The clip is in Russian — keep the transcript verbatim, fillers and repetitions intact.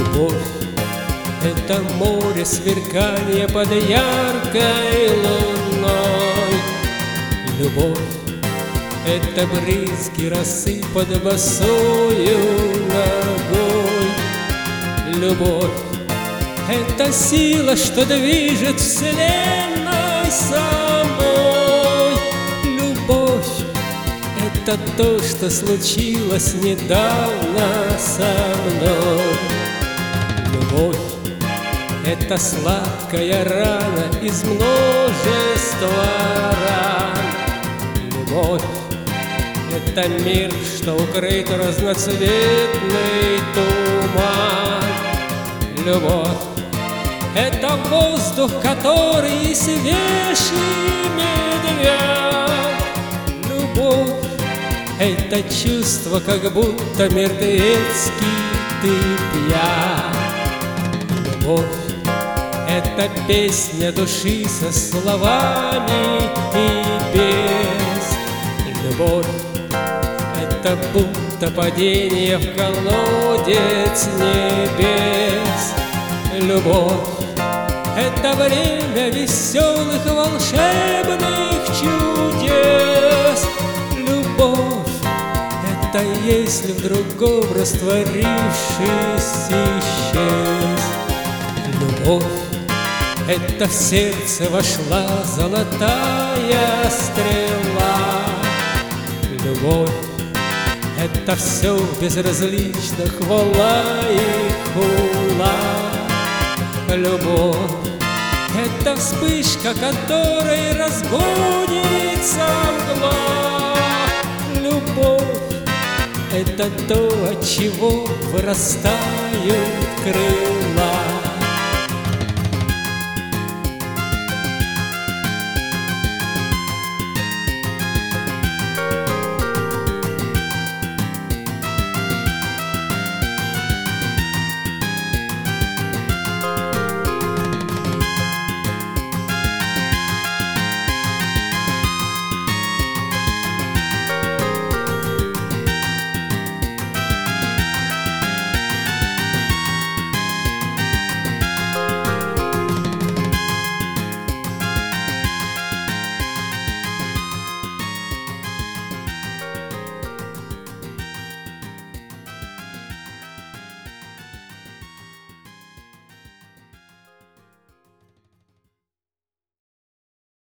Любовь — это море сверкания под яркой луной. Любовь — это брызги росы под босою ногой. Любовь — это сила, что движет вселенной самой. Любовь — это то, что случилось недавно со мной. Любовь — это сладкая рана из множества ран. Любовь — это мир, что укрыт разноцветный туман. Любовь — это воздух, который свеж и медвяк. Любовь — это чувство, как будто мертвецкий ты пьян. Любовь — это песня души со словами и без. Любовь — это будто падение в колодец небес. Любовь — это время веселых волшебных чудес. Любовь — это если вдруг образ, растворившись, исчез. Любовь — это в сердце вошла золотая стрела. Любовь — это все безразлично, хвала и хула. Любовь — это вспышка, которой разбудится мгла. Любовь — это то, от чего вырастают крылья.